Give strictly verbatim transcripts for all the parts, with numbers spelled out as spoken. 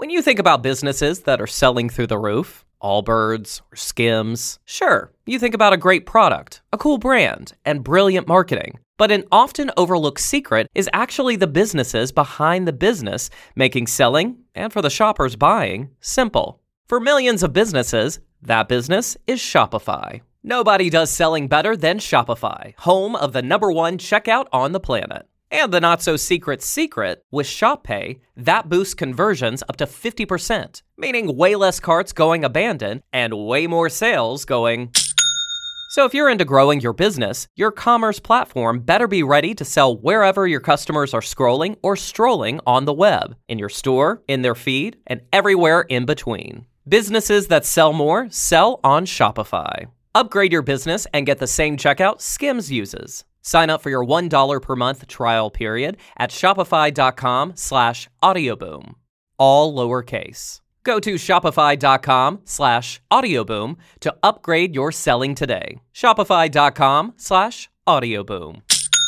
When you think about businesses that are selling through the roof, Allbirds or Skims, sure, you think about a great product, a cool brand, and brilliant marketing. But an often overlooked secret is actually the businesses behind the business, making selling, and for the shoppers buying, simple. For millions of businesses, that business is Shopify. Nobody does selling better than Shopify, home of the number one checkout on the planet. And the not-so-secret secret, with ShopPay, that boosts conversions up to fifty percent, meaning way less carts going abandoned and way more sales going. So if you're into growing your business, your commerce platform better be ready to sell wherever your customers are scrolling or strolling on the web, in your store, in their feed, and everywhere in between. Businesses that sell more sell on Shopify. Upgrade your business and get the same checkout Skims uses. Sign up for your one dollar per month trial period at shopify.com slash audioboom. All lowercase. Go to shopify.com slash audioboom to upgrade your selling today. Shopify.com slash audioboom.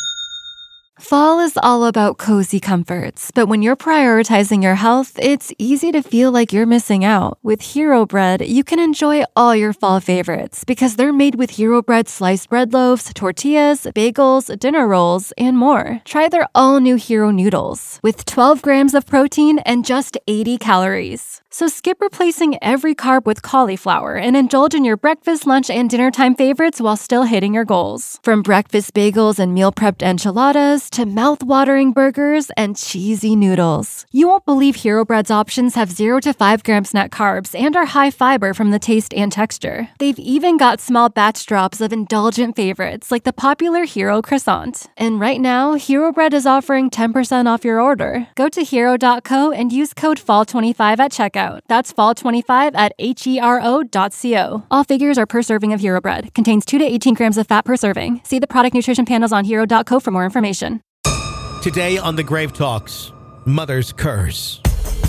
Fall is all about cozy comforts, but when you're prioritizing your health, it's easy to feel like you're missing out. With Hero Bread, you can enjoy all your fall favorites because they're made with Hero Bread sliced bread loaves, tortillas, bagels, dinner rolls, and more. Try their all-new Hero Noodles with twelve grams of protein and just eighty calories. So skip replacing every carb with cauliflower and indulge in your breakfast, lunch, and dinner time favorites while still hitting your goals. From breakfast bagels and meal prepped enchiladas to mouth-watering burgers and cheesy noodles. You won't believe Hero Bread's options have zero to five grams net carbs and are high fiber from the taste and texture. They've even got small batch drops of indulgent favorites like the popular Hero Croissant. And right now, Hero Bread is offering ten percent off your order. Go to hero dot co and use code fall twenty-five at checkout. That's fall twenty-five at hero dot co. All figures are per serving of Hero Bread. Contains two to eighteen grams of fat per serving. See the product nutrition panels on hero dot co for more information. Today on The Grave Talks, Mother's Curse.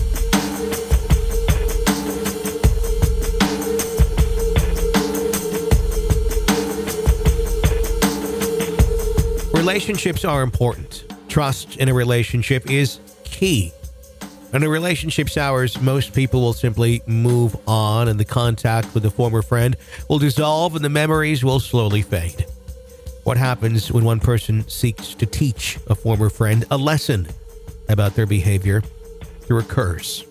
Relationships are important. Trust in a relationship is key. When a relationship sours, most people will simply move on, and the contact with a former friend will dissolve and the memories will slowly fade. What happens when one person seeks to teach a former friend a lesson about their behavior through a curse?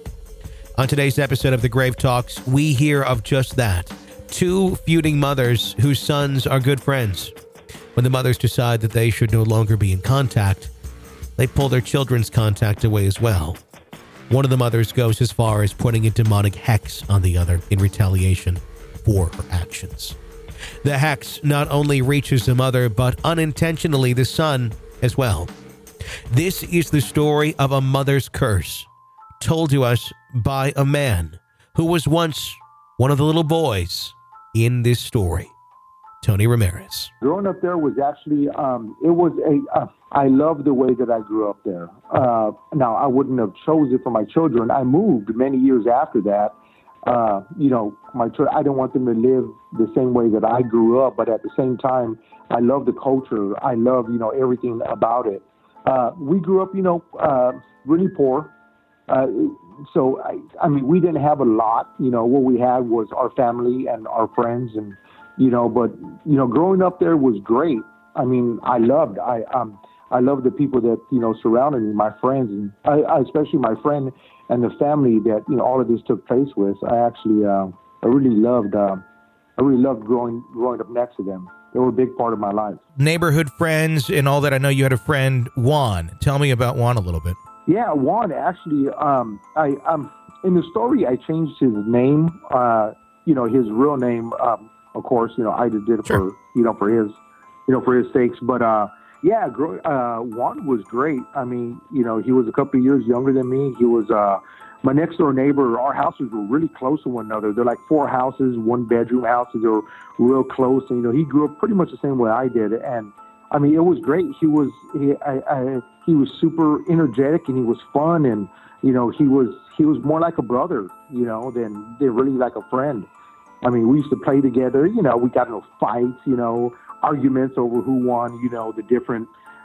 On today's episode of The Grave Talks, we hear of just that. Two feuding mothers whose sons are good friends. When the mothers decide that they should no longer be in contact, they pull their children's contact away as well. One of the mothers goes as far as putting a demonic hex on the other in retaliation for her actions. The hex not only reaches the mother, but unintentionally the son as well. This is the story of a mother's curse, told to us by a man who was once one of the little boys in this story. Tony Ramirez. Growing up there was actually, um, it was a, uh, I love the way that I grew up there. Uh, now, I wouldn't have chosen it for my children. I moved many years after that. Uh, you know, my children, I don't want them to live the same way that I grew up, but at the same time, I love the culture. I love, you know, everything about it. Uh, we grew up, you know, uh, really poor. Uh, so, I, I mean, we didn't have a lot. You know, what we had was our family and our friends, and, you know, but, you know, growing up there was great. I mean, I loved, I, um, I loved the people that, you know, surrounded me, my friends, and I, I, especially my friend and the family that, you know, all of this took place with. I actually, uh, I really loved, uh, I really loved growing, growing up next to them. They were a big part of my life. Neighborhood friends and all that. I know you had a friend, Juan. Tell me about Juan a little bit. Yeah, Juan, actually, um, I, um, in the story, I changed his name, uh, you know, his real name, um, of course, you know, I just did it Sure. for, you know, for his, you know, for his sakes. But, uh, yeah, grow, uh, Juan was great. I mean, you know, he was a couple of years younger than me. He was, uh, my next door neighbor. Our houses were really close to one another. They're like four houses, one bedroom houses. They were real close. And, you know, he grew up pretty much the same way I did. And I mean, it was great. He was, he, I, I, he was super energetic and he was fun. And, you know, he was, he was more like a brother, you know, than, than really like a friend. I mean, we used to play together, you know, we got into fights, you know, arguments over who won, you know, the different,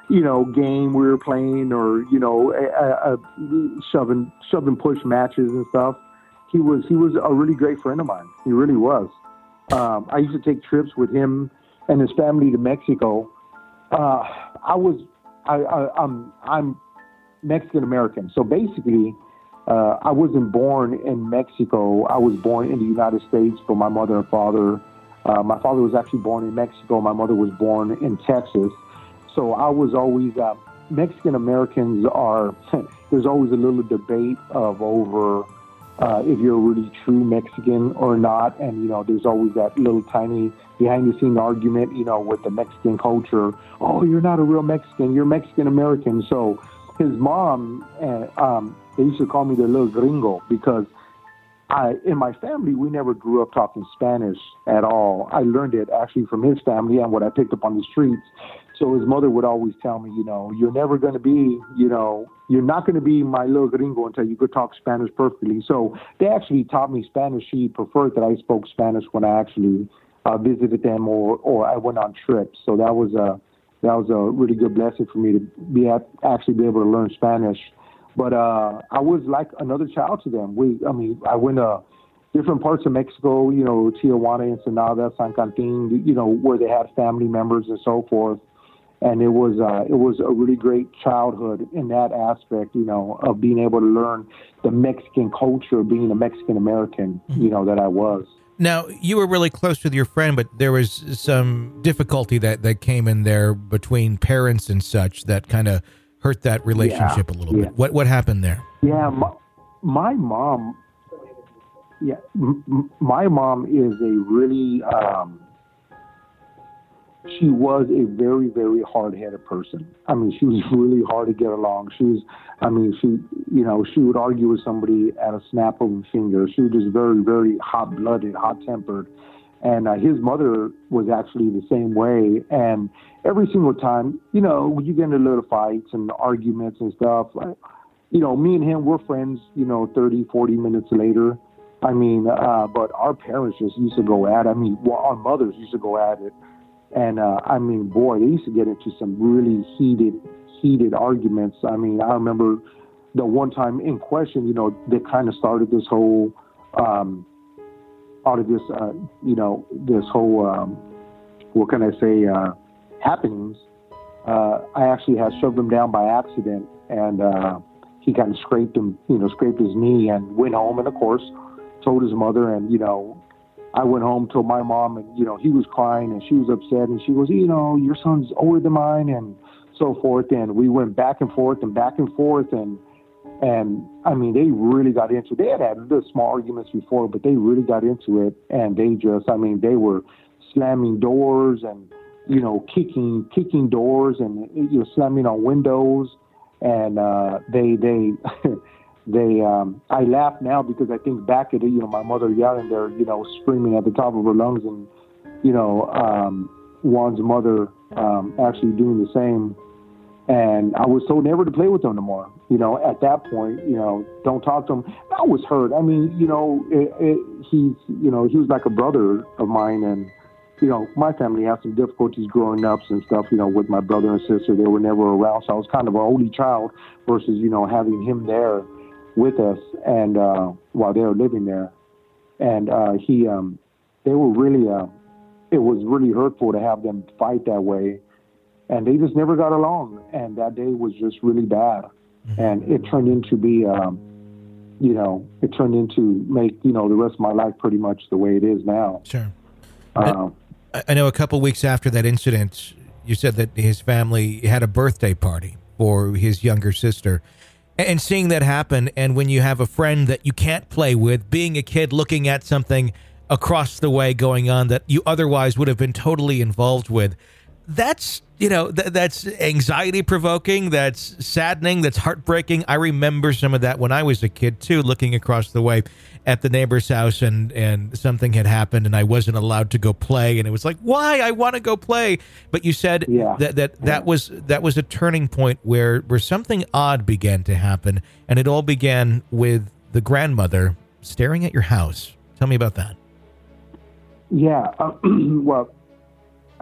you know, game we were playing, or you know, a, a, a shoving shoving push matches and stuff. He was he was a really great friend of mine. He really was. Um, I used to take trips with him and his family to Mexico. Uh, I was I, I I'm I'm Mexican American, so basically. Uh, I wasn't born in Mexico. I was born in the United States, but my mother and father, uh, my father was actually born in Mexico. My mother was born in Texas. So I was always, uh, Mexican Americans are, there's always a little debate of over uh, if you're a really true Mexican or not. And, you know, there's always that little tiny behind the scene argument, you know, with the Mexican culture. Oh, you're not a real Mexican. You're Mexican American. So his mom, uh, um, they used to call me the little gringo because I, in my family, we never grew up talking Spanish at all. I learned it actually from his family and what I picked up on the streets. So his mother would always tell me, you know, you're never going to be, you know, you're not going to be my little gringo until you could talk Spanish perfectly. So they actually taught me Spanish. She preferred that I spoke Spanish when I actually uh, visited them or, or I went on trips. So that was a, that was a really good blessing for me to be at, actually be able to learn Spanish. But uh, I was like another child to them. We, I mean, I went to different parts of Mexico, you know, Tijuana, Ensenada, San Quintin, you know, where they had family members and so forth. And it was uh, it was a really great childhood in that aspect, you know, of being able to learn the Mexican culture, being a Mexican American, you know, that I was. Now, you were really close with your friend, but there was some difficulty that, that came in there between parents and such that kind of hurt that relationship yeah, a little yeah. bit. What what happened there? Yeah, my, my mom. Yeah, m- my mom is a really. Um, she was a very very hard-headed person. I mean, she was really hard to get along. She was. I mean, she you know she would argue with somebody at a snap of a finger. She was just very very hot-blooded, hot-tempered. And uh, his mother was actually the same way. And every single time, you know, when you get into little fights and arguments and stuff, like, you know, me and him, we're friends, you know, thirty, forty minutes later. I mean, uh, but our parents just used to go at it. I mean, well, our mothers used to go at it. And, uh, I mean, boy, they used to get into some really heated, heated arguments. I mean, I remember the one time in question, you know, they kind of started this whole, um, out of this, uh, you know, this whole, um, what can I say, uh, happenings. Uh, I actually had shoved him down by accident, and uh, he kind of scraped him, you know, scraped his knee, and went home. And of course, told his mother, and you know, I went home, told my mom, and you know, he was crying, and she was upset, and she goes, you know, your son's older than mine, and so forth. And we went back and forth and back and forth, and. And, I mean, they really got into it. They had had little small arguments before, but they really got into it. And they just, I mean, they were slamming doors and, you know, kicking kicking doors and, you know, slamming on windows. And uh, they, they, they, um, I laugh now because I think back at it, you know, my mother yelling there, you know, screaming at the top of her lungs. And, you know, um, Juan's mother um, actually doing the same. And I was told never to play with them no more. You know, at that point, you know, don't talk to him. I was hurt. I mean, you know, it, it, he's, you know, he was like a brother of mine. And, you know, my family had some difficulties growing up and stuff, you know, with my brother and sister. They were never around. So I was kind of an only child versus, you know, having him there with us and uh, while they were living there. And uh, he, um, they were really, uh, it was really hurtful to have them fight that way. And they just never got along. And that day was just really bad. Mm-hmm. And it turned into be, um, you know, it turned into make, you know, the rest of my life pretty much the way it is now. Sure. Um, I, I know a couple weeks after that incident, you said that his family had a birthday party for his younger sister. And seeing that happen, and when you have a friend that you can't play with, being a kid looking at something across the way going on that you otherwise would have been totally involved with, that's, you know, th- that's anxiety provoking. That's saddening. That's heartbreaking. I remember some of that when I was a kid too, looking across the way at the neighbor's house and, and something had happened and I wasn't allowed to go play. And it was like, why? I want to go play. But you said yeah. that, that, that yeah. was, that was a turning point where, where something odd began to happen. And it all began with the grandmother staring at your house. Tell me about that. Yeah. Uh, well,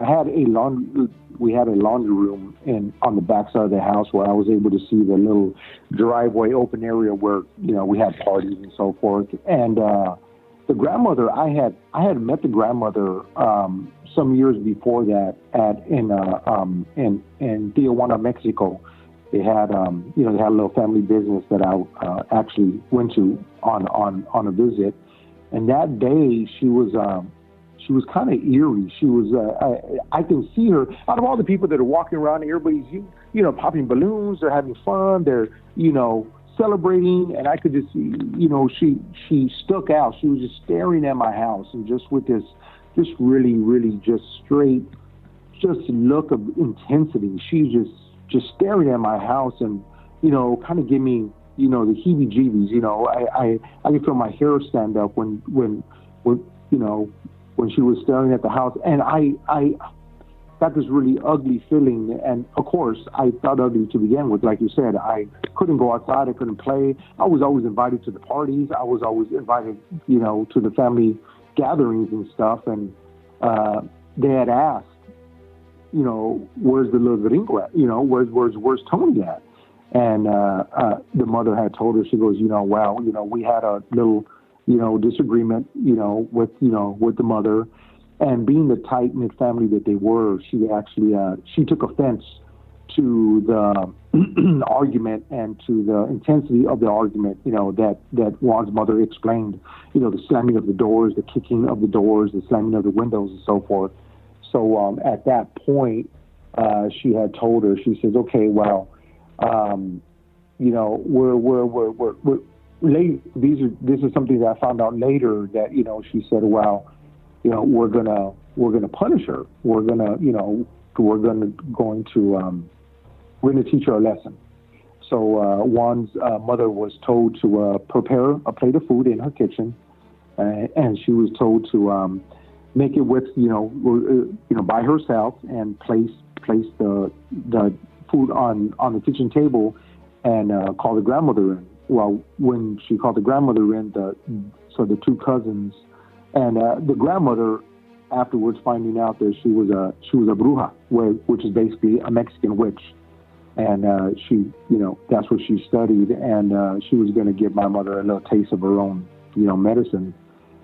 I had a laundry, we had a laundry room in on the backside of the house where I was able to see the little driveway open area where, you know, we had parties and so forth. And uh, the grandmother, I had I had met the grandmother um, some years before that at in uh, um, in in Tijuana, Mexico. They had um, you know they had a little family business that I uh, actually went to on on on a visit. And that day she was. Um, She was kind of eerie. She was, uh, I, I can see her, out of all the people that are walking around, everybody's, you, you know, popping balloons, they're having fun, they're, you know, celebrating. And I could just see, you know, she, she stuck out. She was just staring at my house and just with this, just really, really just straight, just look of intensity. She's just, just staring at my house and, you know, kind of give me, you know, the heebie-jeebies. You know, I, I, I could feel my hair stand up when, when, when, you know, when she was staring at the house. And I, I got this really ugly feeling. And of course, I felt ugly to begin with. Like you said, I couldn't go outside. I couldn't play. I was always invited to the parties. I was always invited, you know, to the family gatherings and stuff. And uh, they had asked, you know, where's the little gringo at? You know, where's, where's, where's Tony at? And uh, uh, the mother had told her, she goes, you know, well, you know, we had a little, you know, disagreement, you know, with, you know, with the mother. And being the tight-knit family that they were, she actually, uh, she took offense to the argument and to the intensity of the argument, you know, that, that Juan's mother explained, you know, the slamming of the doors, the kicking of the doors, the slamming of the windows and so forth. So um, at that point, uh, she had told her, she says, okay, well, um, you know, we're, we're, we're, we're, we're Late, these are, this is something that I found out later that, you know, she said, well, you know, we're going to, we're going to punish her. We're going to, you know, we're going to, going to, um, we're going to teach her a lesson. So, uh, Juan's uh, mother was told to, uh, prepare a plate of food in her kitchen. Uh, and she was told to, um, make it with, you know, uh, you know, by herself and place, place the, the food on, on the kitchen table and, uh, call the grandmother in. Well, when she called the grandmother in, the so the two cousins, and uh, the grandmother afterwards finding out that she was a she was a bruja, which is basically a Mexican witch, and uh, she, you know, that's what she studied, and uh, she was going to give my mother a little taste of her own, you know, medicine.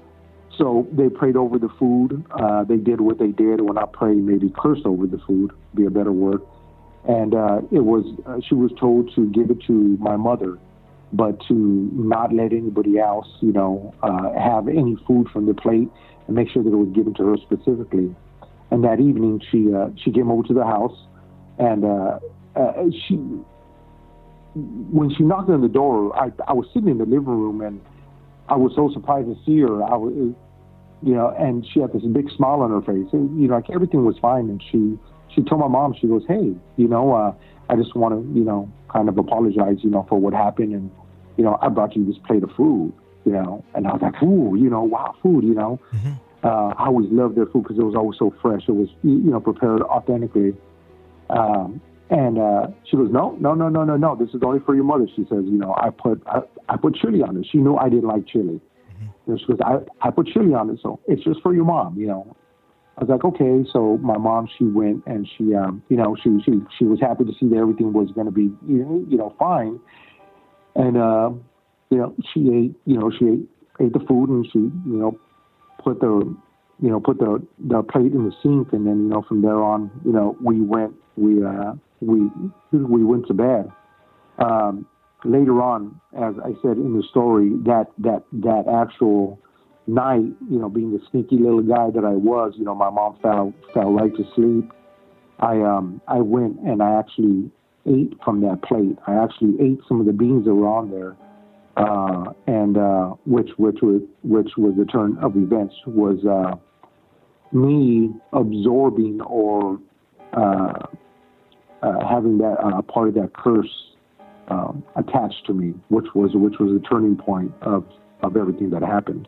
So they prayed over the food. Uh, they did what they did. When I pray, maybe cursed over the food, be a better word. And uh, it was uh, she was told to give it to my mother, but to not let anybody else, you know, uh, have any food from the plate and make sure that it was given to her specifically. And that evening, she uh, she came over to the house, and uh, uh, she, when she knocked on the door, I, I was sitting in the living room, and I was so surprised to see her. I was, you know, and she had this big smile on her face, and, you know, like everything was fine. And she she told my mom, she goes, hey, you know, uh, I just want to, you know, kind of apologize, you know, for what happened. And, you know, I brought you this plate of food, you know. And I was like, ooh, you know, wow, food, you know. Mm-hmm. Uh, I always loved their food because it was always so fresh. It was, you know, prepared authentically. Um, and uh, she goes, no, no, no, no, no, no. This is only for your mother. She says, you know, I put I, I put chili on it. She knew I didn't like chili. Mm-hmm. And she goes, I, I put chili on it, so it's just for your mom, you know. I was like, okay. So my mom, she went and she, um, you know, she, she, she was happy to see that everything was going to be, you know, you know, fine. And, uh, you know, she ate, you know, she ate, ate the food, and she, you know, put the, you know, put the, the plate in the sink. And then, you know, from there on, you know, we went, we, uh, we, we went to bed. Um, later on, as I said in the story, that, that, that actual night, you know, being the sneaky little guy that I was, you know, my mom fell fell right to sleep. I um I went and I actually ate from that plate. I actually ate some of the beans that were on there, uh, and uh, which which was which was the turn of events was uh, me absorbing or uh, uh, having that uh, part of that curse um, attached to me, which was which was the turning point of of everything that happened.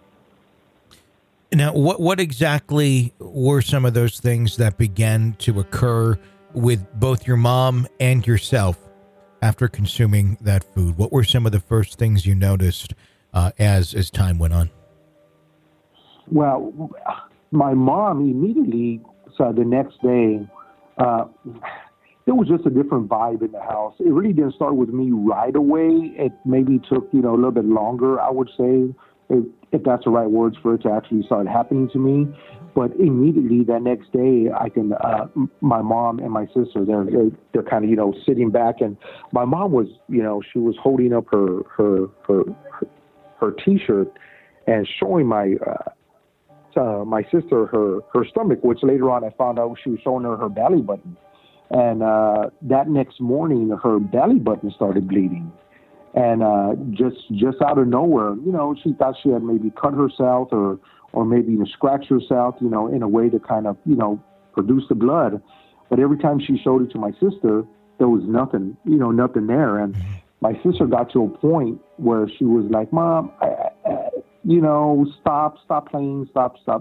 Now, what what exactly were some of those things that began to occur with both your mom and yourself after consuming that food? What were some of the first things you noticed uh, as as time went on? Well, my mom immediately So the next day, uh, it was just a different vibe in the house. It really didn't start with me right away. It maybe took, you know, a little bit longer, I would say, if, if that's the right words for it to actually start happening to me. But immediately that next day, I can, uh, my mom and my sister, they're, they're, they're kind of, you know, sitting back. And my mom was, you know, she was holding up her, her, her, her, her T-shirt and showing my, uh, uh, my sister her, her stomach, which later on I found out she was showing her her belly button. And uh, that next morning, her belly button started bleeding. And uh, just just out of nowhere, you know, she thought she had maybe cut herself or or maybe even scratched herself, you know, in a way to kind of, you know, produce the blood. But every time she showed it to my sister, there was nothing, you know, nothing there. And my sister got to a point where she was like, Mom, I, I, you know, stop, stop playing, stop, stop.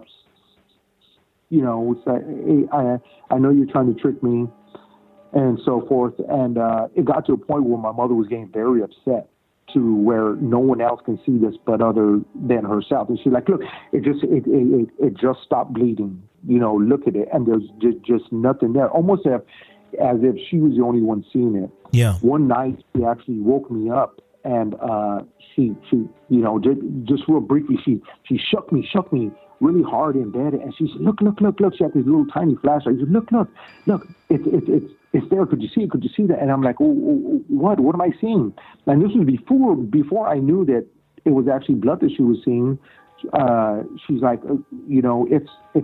You know, it's like, hey, I, I know you're trying to trick me. And so forth. And uh, it got to a point where my mother was getting very upset to where no one else can see this but other than herself. And she's like, look, it just it it, it just stopped bleeding. You know, look at it. And there's just, just nothing there. Almost as, as if she was the only one seeing it. Yeah. One night, she actually woke me up and uh, she, she, you know, just, just real briefly, she, she shook me, shook me really hard in bed. And she said, look, look, look, look. She had this little tiny flashlight. She said, look, look, look, it's, it's, it's, it's there. Could you see it? Could you see that? And I'm like, oh, oh, what? What am I seeing? And this was before before I knew that it was actually blood that she was seeing. Uh, she's like, uh, you know, it's, it,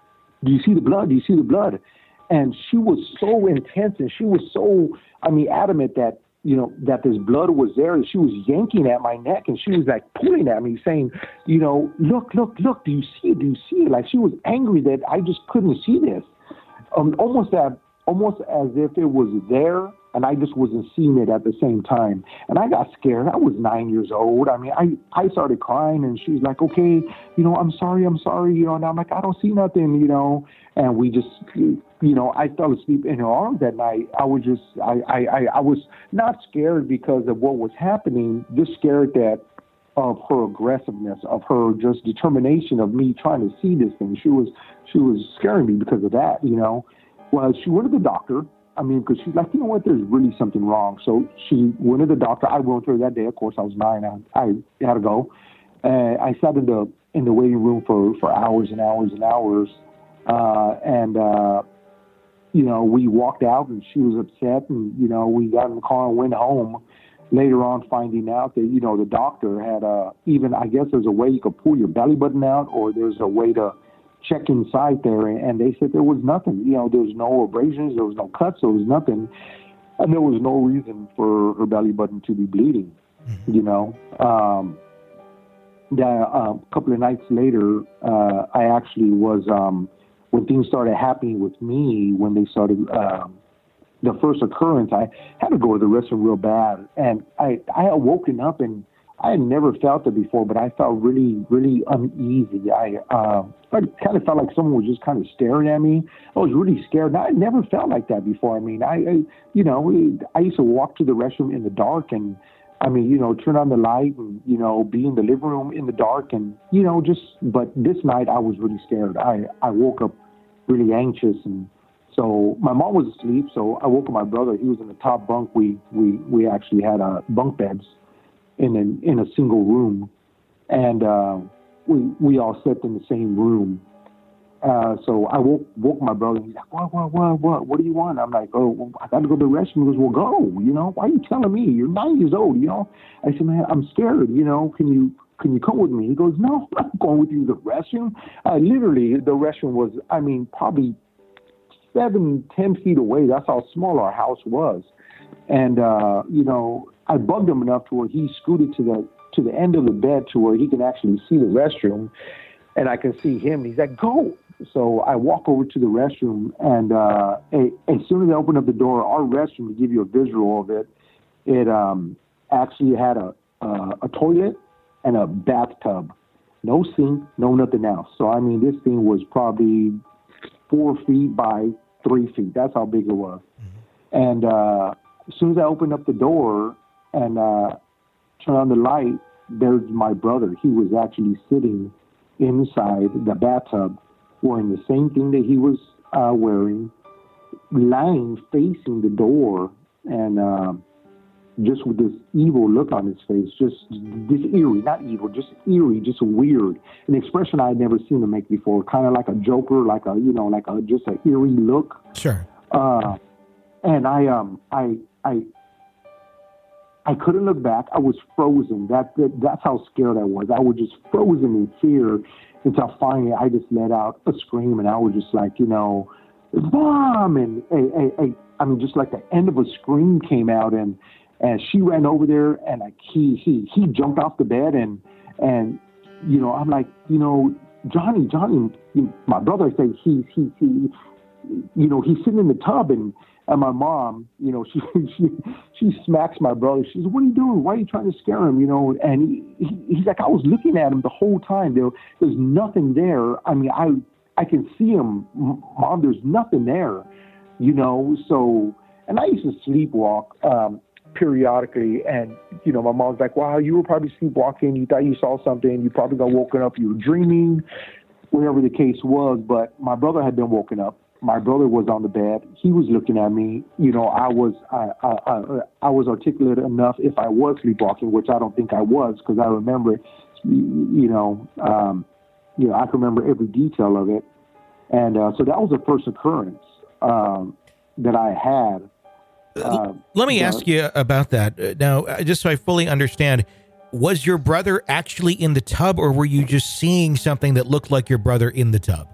do you see the blood? Do you see the blood? And she was so intense and she was so, I mean, adamant that, you know, that this blood was there. And she was yanking at my neck and she was like pulling at me saying, you know, look, look, look, do you see it? Do you see it? Like she was angry that I just couldn't see this. Um, almost that. Almost as if it was there and I just wasn't seeing it at the same time. And I got scared. I was nine years old. I mean, I, I started crying and she's like, okay, you know, I'm sorry, I'm sorry, you know, and I'm like, I don't see nothing, you know, and we just, you know, I fell asleep in her arms that night. I was just, I, I, I was not scared because of what was happening, just scared that of her aggressiveness, of her just determination of me trying to see this thing. She was, she was scaring me because of that, you know. Well, she went to the doctor. I mean, because she's like, you know what, there's really something wrong. So she went to the doctor. I went to her that day. Of course, I was nine. I, I had to go. Uh, I sat in the in the waiting room for, for hours and hours and hours. Uh, and, uh, you know, we walked out and she was upset. And, you know, we got in the car and went home. Later on, finding out that, you know, the doctor had uh, even, I guess there's a way you could pull your belly button out or there's a way to check inside there, and they said there was nothing. You know, there was no abrasions, there was no cuts, there was nothing, and there was no reason for her belly button to be bleeding. Mm-hmm. You know, um, the, uh, a couple of nights later, uh, I actually was um, when things started happening with me. When they started um, the first occurrence, I had to go to the restroom real bad, and I I had woken up and I had never felt it before, but I felt really, really uneasy. I, uh, I kind of felt like someone was just kind of staring at me. I was really scared. I had never felt like that before. I mean, I, I you know, I used to walk to the restroom in the dark and, I mean, you know, turn on the light and, you know, be in the living room in the dark and, you know, just, but this night I was really scared. I, I woke up really anxious and so my mom was asleep. So I woke up my brother. He was in the top bunk. We, we, we actually had uh, bunk beds in a, in a single room, and uh, we we all slept in the same room. Uh, so I woke woke my brother. And he's like, "What, what, what, what? What do you want?" I'm like, "Oh, well, I got to go to the restroom." He goes, "Well, go. You know, why are you telling me? You're nine years old. You know." I said, "Man, I'm scared. You know, can you can you come with me?" He goes, "No, I'm not going with you to the restroom." Uh, literally, the restroom was, I mean, probably seven, ten feet away. That's how small our house was, and uh, you know. I bugged him enough to where he scooted to the to the end of the bed to where he can actually see the restroom, and I can see him. And he's like, "Go!" So I walk over to the restroom, and uh, as soon as I open up the door, our restroom, to give you a visual of it, it um, actually had a uh, a toilet and a bathtub, no sink, no nothing else. So I mean, this thing was probably four feet by three feet. That's how big it was. Mm-hmm. And uh, as soon as I opened up the door and uh, turn on the light, there's my brother. He was actually sitting inside the bathtub wearing the same thing that he was uh, wearing, lying facing the door, and uh, just with this evil look on his face, just this eerie, not evil, just eerie, just weird, an expression I had never seen him make before, kind of like a Joker, like a, you know, like a, just an eerie look. Sure. Uh, and I, um, I, I, I couldn't look back. I was frozen. That, that that's how scared I was. I was just frozen in fear until finally I just let out a scream, and I was just like, you know, Mom, and a, a, a, I mean, just like the end of a scream came out, and and she ran over there, and like he he he jumped off the bed, and and you know, I'm like, you know, Johnny, Johnny, my brother, I say he he he, you know, he's sitting in the tub, and and my mom, you know, she she she smacks my brother. She says, "What are you doing? Why are you trying to scare him?" You know, and he, he, he's like, "I was looking at him the whole time. There there's nothing there. I mean, I I can see him, Mom. There's nothing there, you know." So, and I used to sleepwalk um, periodically, and you know, my mom's like, "Wow, you were probably sleepwalking. You thought you saw something. You probably got woken up. You were dreaming, whatever the case was." But my brother had been woken up. My brother was on the bed. He was looking at me. You know, I was I I, I, I was articulate enough if I was sleepwalking, which I don't think I was, because I remember, you know, um, you know, I can remember every detail of it. And uh, so that was the first occurrence um, that I had. Uh, Let me uh, ask you about that. Uh, Now, uh, just so I fully understand, was your brother actually in the tub, or were you just seeing something that looked like your brother in the tub?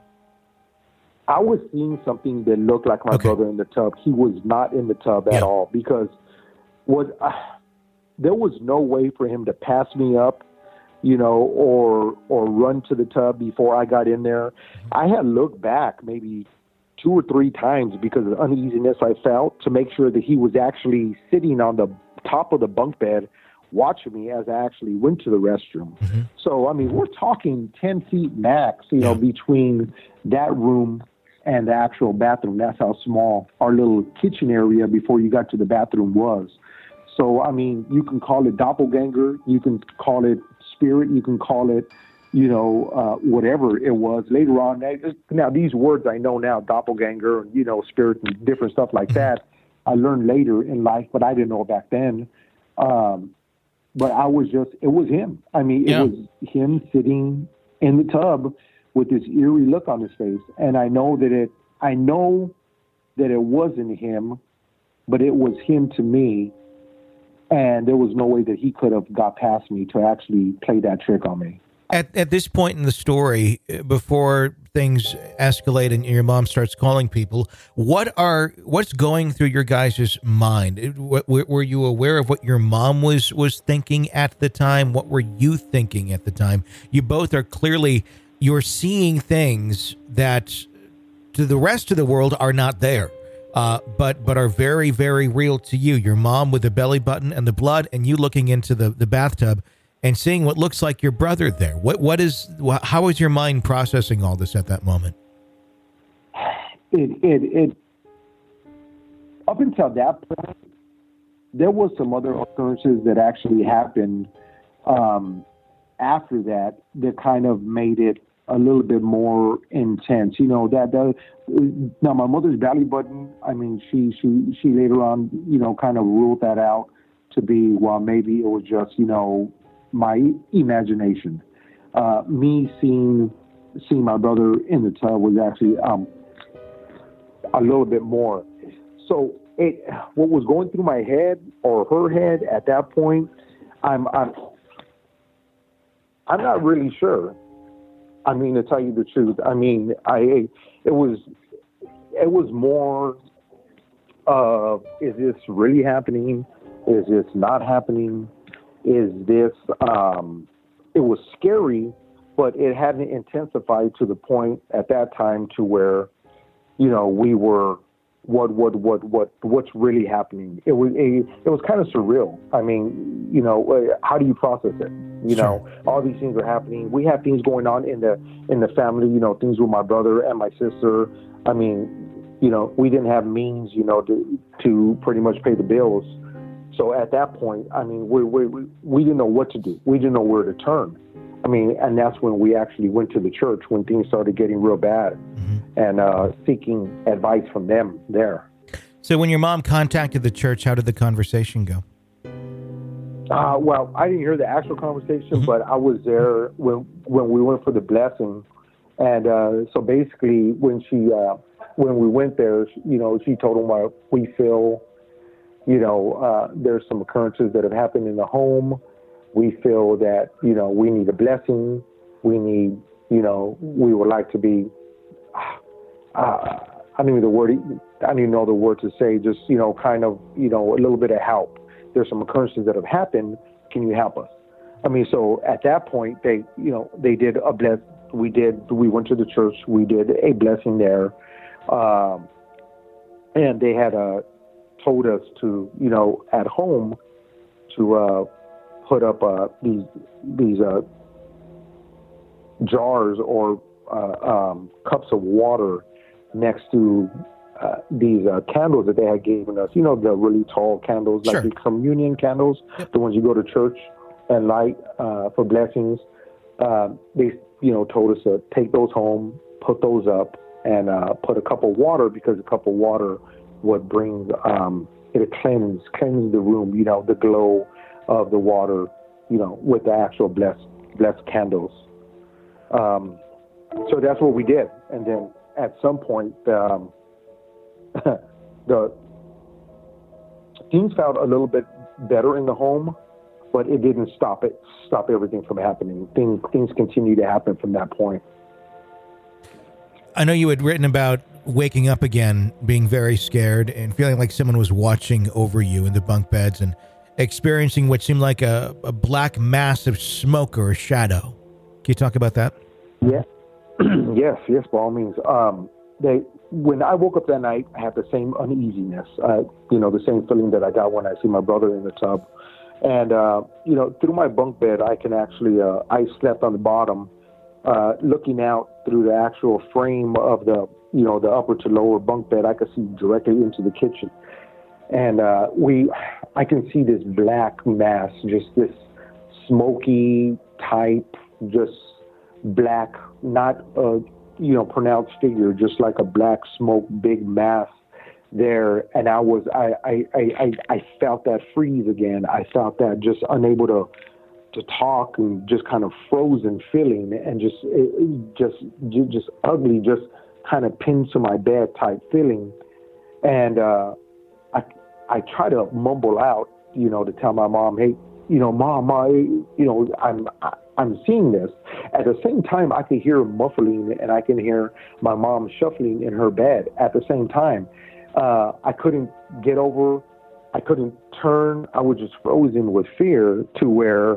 I was seeing something that looked like my Okay. brother in the tub. He was not in the tub at Yeah. all, because what uh, there was no way for him to pass me up, you know, or or run to the tub before I got in there. I had looked back maybe two or three times because of the uneasiness I felt, to make sure that he was actually sitting on the top of the bunk bed watching me as I actually went to the restroom. Mm-hmm. So, I mean, we're talking ten feet max, you know, Yeah. between that room and the actual bathroom. That's how small our little kitchen area before you got to the bathroom was. So, I mean, you can call it doppelganger, you can call it spirit, you can call it, you know, uh, whatever it was. Later on, now these words I know now, doppelganger, you know, spirit and different stuff like that, I learned later in life, but I didn't know back then. Um, but I was just, it was him. I mean, it Yeah. was him sitting in the tub with this eerie look on his face. And I know that it, I know that it wasn't him, but it was him to me. And there was no way that he could have got past me to actually play that trick on me. At at this point in the story, uh, before things escalate and your mom starts calling people, what are what's going through your guys' mind? It- what- Were were you aware of what your mom was was thinking at the time? What were you thinking at the time? You both are clearly, you're seeing things that to the rest of the world are not there, uh, but but are very, very real to you. Your mom with the belly button and the blood, and you looking into the, the bathtub and seeing what looks like your brother there. What what is wh- how is your mind processing all this at that moment? It, it, it, up until that point, there was some other occurrences that actually happened um, after that that kind of made it a little bit more intense. You know, that, that now my mother's belly button, I mean, she, she, she later on, you know, kind of ruled that out to be, well, maybe it was just, you know, my imagination. Uh, me seeing, seeing my brother in the tub was actually, um, a little bit more. So it, what was going through my head or her head at that point, I'm, I'm, I'm not really sure. I mean, to tell you the truth, I mean, I, it was, it was more, uh, is this really happening? Is this not happening? Is this, um, it was scary, but it hadn't intensified to the point at that time to where, you know, we were, what, what, what, what, what's really happening? It was a, it was kind of surreal. I mean, you know, how do you process it? You know, all these things are happening. We have things going on in the, in the family, you know, things with my brother and my sister. I mean, you know, we didn't have means, you know, to, to pretty much pay the bills. So at that point, I mean, we, we, we didn't know what to do. We didn't know where to turn. I mean, and that's when we actually went to the church when things started getting real bad, mm-hmm. and uh, seeking advice from them there. So when your mom contacted the church, how did the conversation go? Uh, well, I didn't hear the actual conversation, mm-hmm. but I was there when when we went for the blessing. And uh, so basically, when she uh, when we went there, you know, she told them uh, we feel, you know, uh, there's some occurrences that have happened in the home. We feel that, you know, we need a blessing. We need, you know, we would like to be. Uh, I don't even the word. I don't even know the word to say. Just, you know, kind of, you know, a little bit of help. There's some occurrences that have happened. Can you help us? I mean, so at that point, they, you know, they did a bless. We did. We went to the church. We did a blessing there, um, and they had uh, told us to, you know, at home, to uh, put up uh, these these uh, jars or uh, um, cups of water next to uh, these uh, candles that they had given us. You know, the really tall candles, sure. like the communion candles, yep. the ones you go to church and light uh, for blessings. Uh, they, you know, told us to take those home, put those up, and uh, put a cup of water, because a cup of water would bring, um, it cleanse, cleanse the room, you know, the glow of the water, you know, with the actual blessed, blessed candles. Um, so that's what we did. And then at some point, um, the things felt a little bit better in the home, but it didn't stop it, stop everything from happening. Things, things continue to happen from that point. I know you had written about waking up again, being very scared and feeling like someone was watching over you in the bunk beds and experiencing what seemed like a, a black mass of smoke or a shadow. Can you talk about that? Yeah. yes, yes, by all means. Um, they, when I woke up that night, I had the same uneasiness, uh, you know, the same feeling that I got when I see my brother in the tub. And, uh, you know, through my bunk bed, I can actually, uh, I slept on the bottom, uh, looking out through the actual frame of the, you know, the upper to lower bunk bed. I could see directly into the kitchen. And uh, we, I can see this black mass, just this smoky type, just black, not a, you know, pronounced figure, just like a black smoke, big mass there. And I was, I, I, I, I felt that freeze again. I felt that just unable to, to talk, and just kind of frozen feeling, and just, it, just, just ugly, just kind of pinned to my bed type feeling. And, uh, I, I try to mumble out, you know, to tell my mom, hey, you know, mom, I, you know, I'm, I'm seeing this. At the same time, I could hear muffling, and I can hear my mom shuffling in her bed at the same time. Uh, I couldn't get over, I couldn't turn. I was just frozen with fear, to where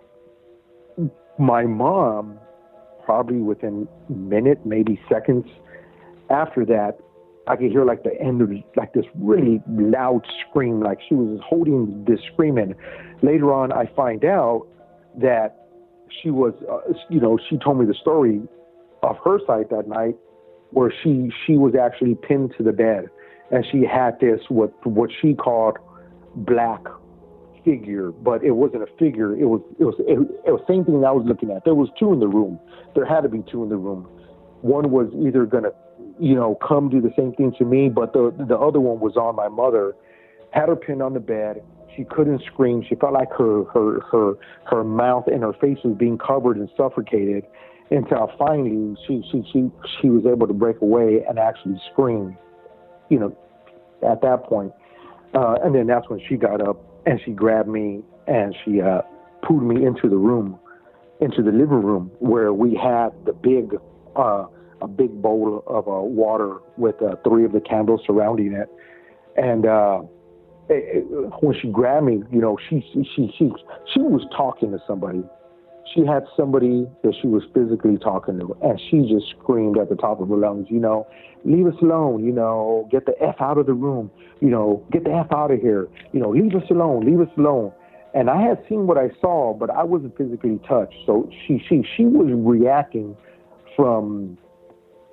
my mom, probably within a minute, maybe seconds after that, I could hear like the end of like this really loud scream, like she was holding this screaming. Later on, I find out that she was, uh, you know, she told me the story of her side that night, where she she was actually pinned to the bed, and she had this what what she called black figure, but it wasn't a figure. It was it was it, it was the same thing that I was looking at. There was two in the room. There had to be two in the room. One was either gonna, you know, come do the same thing to me, but the the other one was on my mother, had her pinned on the bed. She couldn't scream. She felt like her her her her mouth and her face was being covered and suffocated, until finally she she she she was able to break away and actually scream, you know, at that point. Uh, and then that's when she got up and she grabbed me and she uh, pulled me into the room, into the living room, where we had the big. Uh, a big bowl of uh, water with uh, three of the candles surrounding it. And uh, it, it, when she grabbed me, you know, she, she, she, she, she was talking to somebody. She had somebody that she was physically talking to, and she just screamed at the top of her lungs, you know, leave us alone, you know, get the F out of the room, you know, get the F out of here, you know, leave us alone, leave us alone. And I had seen what I saw, but I wasn't physically touched. So she, she, she was reacting from,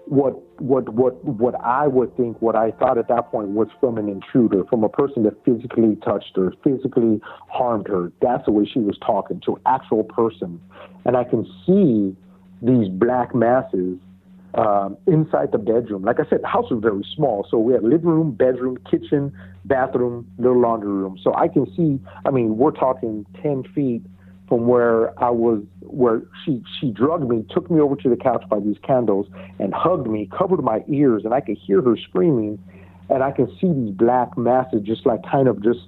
what what what what I would think, what I thought at that point was from an intruder, from a person that physically touched her, physically harmed her. That's the way she was talking to an actual person. And I can see these black masses um, inside the bedroom. Like I said, the house was very small. So we had living room, bedroom, kitchen, bathroom, little laundry room. So I can see, I mean, we're talking ten feet from where I was, where she, she drugged me, took me over to the couch by these candles and hugged me, covered my ears, and I could hear her screaming, and I can see these black masses just like kind of just,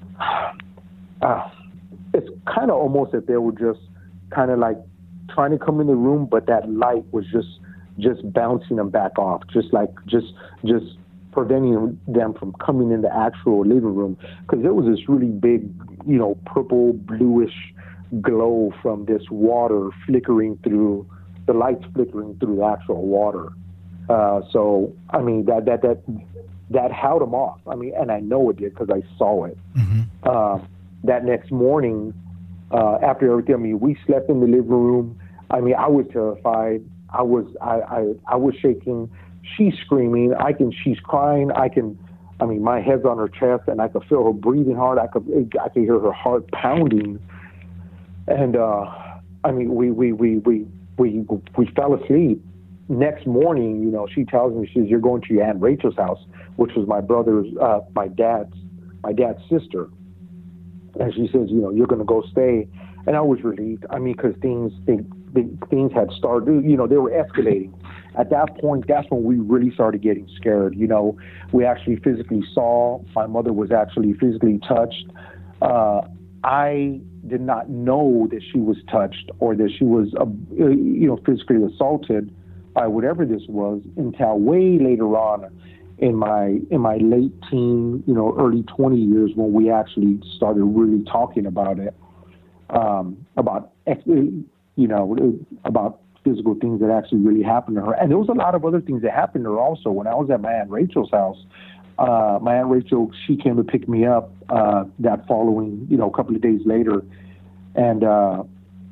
uh, it's kind of almost that they were just kind of like trying to come in the room, but that light was just, just bouncing them back off, just like, just, just preventing them from coming in the actual living room. Because there was this really big, you know, purple, bluish glow from this water flickering through, the lights flickering through the actual water. Uh, so, I mean, that, that, that, that held them off. I mean, and I know it did because I saw it. Mm-hmm. Uh, that next morning, uh, after everything, I mean, we slept in the living room. I mean, I was terrified. I was, I, I, I was shaking. She's screaming. I can, she's crying. I can, I mean, my head's on her chest and I could feel her breathing hard. I could, I could hear her heart pounding. And, uh, I mean, we, we, we, we, we, we fell asleep. Next morning, you know, she tells me, she says, you're going to your Aunt Rachel's house, which was my brother's, uh, my dad's, my dad's sister. And she says, you know, you're going to go stay. And I was relieved. I mean, because things, they, they, things had started, you know, they were escalating. At that point, that's when we really started getting scared. You know, we actually physically saw, my mother was actually physically touched. Uh, I did not know that she was touched or that she was, uh, you know, physically assaulted by whatever this was until way later on in my in my late teen, you know, early twenty years when we actually started really talking about it, um, about, you know, about physical things that actually really happened to her. And there was a lot of other things that happened to her also. When I was at my Aunt Rachel's house, Uh, my Aunt Rachel, she came to pick me up uh, that following, you know, a couple of days later. And uh,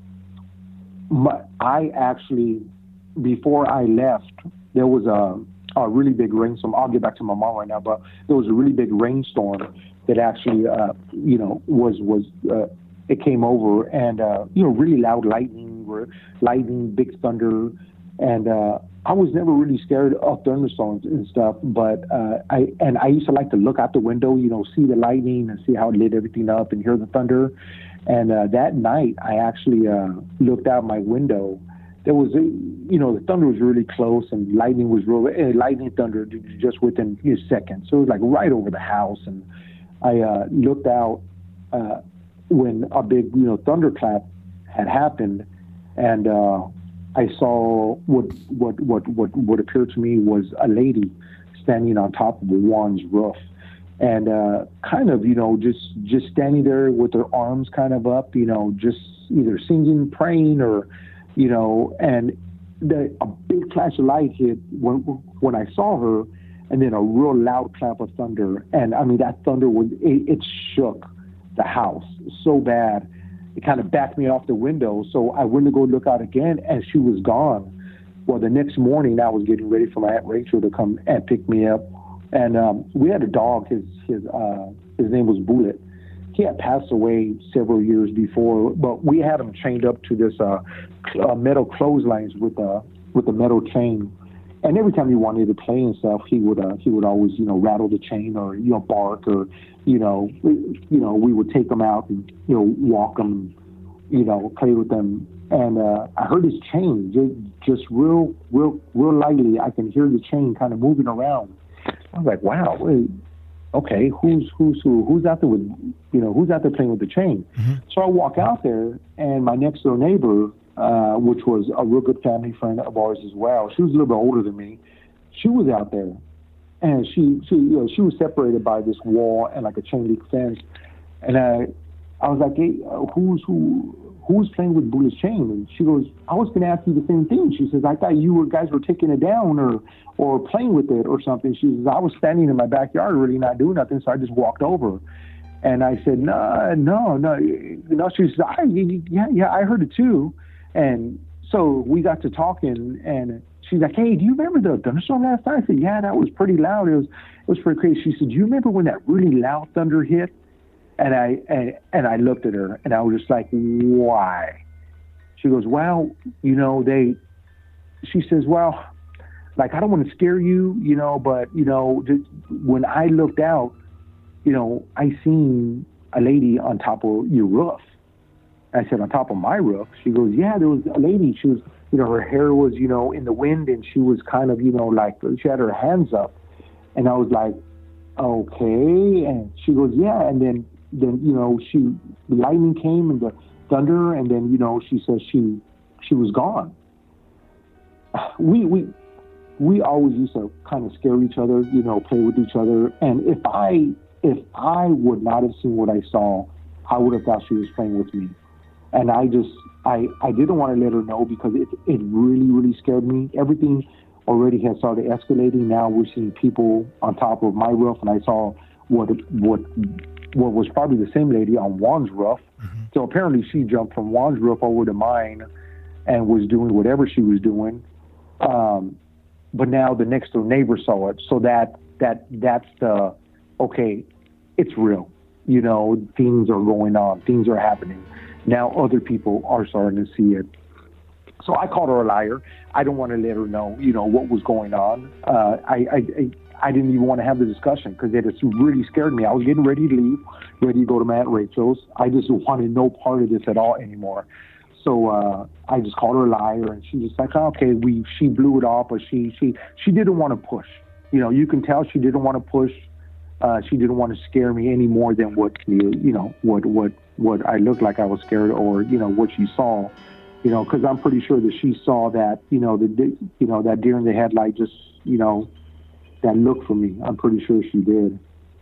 my, I actually, before I left, there was a, a really big rainstorm. I'll get back to my mom right now, but there was a really big rainstorm that actually, uh, you know, was, was uh, it came over and, uh, you know, really loud lightning, lightning, big thunder. And uh, I was never really scared of thunderstorms and stuff, but uh, I and I used to like to look out the window, you know, see the lightning and see how it lit everything up and hear the thunder. And uh, that night, I actually uh, looked out my window. There was, a, you know, the thunder was really close and lightning was real, uh, lightning thunder just within you know, seconds. So it was like right over the house. And I uh, looked out uh, when a big, you know, thunderclap had happened, and uh, I saw what, what what what what appeared to me was a lady standing on top of a Juan's roof, and uh, kind of, you know, just just standing there with her arms kind of up, you know, just either singing, praying, or, you know, and the, a big flash of light hit when when I saw her, and then a real loud clap of thunder, and I mean that thunder was it, it shook the house so bad. It kind of backed me off the window, so I went to go look out again, and she was gone. Well, the next morning, I was getting ready for my Aunt Rachel to come and pick me up, and um, we had a dog. His his uh, his name was Bullet. He had passed away several years before, but we had him chained up to this uh, uh, metal clotheslines with a with a metal chain. And every time he wanted to play and stuff, he would uh, he would always, you know, rattle the chain or, you know, bark, or, you know, we, you know, we would take him out and, you know, walk him, you know, play with them. And uh, I heard his chain just, just real, real, real lightly. I can hear the chain kind of moving around. I was like, wow, wait, okay, who's who's who? Who's out there with, you know, who's out there playing with the chain? Mm-hmm. So I walk out there, and my next door neighbor, Uh, which was a real good family friend of ours as well. She was a little bit older than me. She was out there, and she, she, you know, she was separated by this wall and like a chain link fence. And I, I was like, hey, uh, who's who? Who's playing with Bullet's chain? And she goes, I was going to ask you the same thing. She says, I thought you were, guys were taking it down or, or playing with it or something. She says, I was standing in my backyard, really not doing nothing, so I just walked over. And I said, no, no, no, no. She says, I, yeah, yeah, I heard it too. And so we got to talking, and she's like, hey, do you remember the thunderstorm last night? I said, yeah, that was pretty loud. It was it was pretty crazy. She said, do you remember when that really loud thunder hit? And I and, and I looked at her, and I was just like, why? She goes, well, you know, they, she says, well, like, I don't want to scare you, you know, but, you know, just, when I looked out, you know, I seen a lady on top of your roof. I said, on top of my roof? She goes, yeah, there was a lady. She was, you know, her hair was, you know, in the wind, and she was kind of, you know, like, she had her hands up. And I was like, okay. And she goes, yeah. And then, then, you know, she, the lightning came and the thunder, and then, you know, she says she, she was gone. We, we, we always used to kind of scare each other, you know, play with each other. And if I, if I would not have seen what I saw, I would have thought she was playing with me. And I just, I, I didn't want to let her know, because it, it really, really scared me. Everything already had started escalating. Now we're seeing people on top of my roof, and I saw what, what, what was probably the same lady on Juan's roof. Mm-hmm. So apparently she jumped from Juan's roof over to mine and was doing whatever she was doing. Um, but now the next door neighbor saw it. So that, that, that's the, okay, it's real. You know, things are going on. Things are happening. Now other people are starting to see it. So I called her a liar. I don't want to let her know, you know, what was going on. Uh, I, I, I, I didn't even want to have the discussion, because it just really scared me. I was getting ready to leave, ready to go to my Aunt Rachel's. I just wanted no part of this at all anymore. So uh, I just called her a liar, and she was like, oh, okay, we she blew it off, but she she she didn't want to push. You know, you can tell she didn't want to push. Uh, she didn't want to scare me any more than what you you know what what what I looked like I was scared, or you know what she saw. You know, because I'm pretty sure that she saw that you know the you know that deer in the headlight, just you know that look for me. I'm pretty sure she did.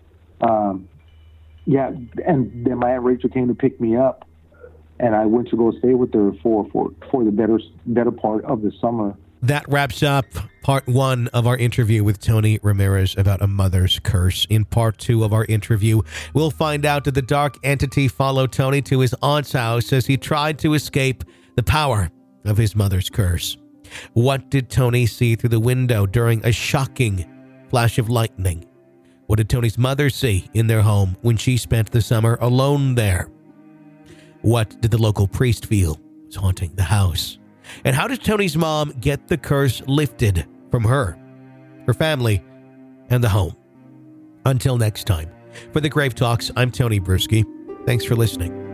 Um, yeah, and then my Aunt Rachel came to pick me up, and I went to go stay with her for for, for the better better part of the summer. That wraps up part one of our interview with Tony Ramirez about a mother's curse. In part two of our interview, we'll find out that the dark entity followed Tony to his aunt's house as he tried to escape the power of his mother's curse. What did Tony see through the window during a shocking flash of lightning? What did Tony's mother see in their home when she spent the summer alone there? What did the local priest feel was haunting the house? And how did Tony's mom get the curse lifted from her, her family, and the home? Until next time, for the Grave Talks, I'm Tony Bruschi. Thanks for listening.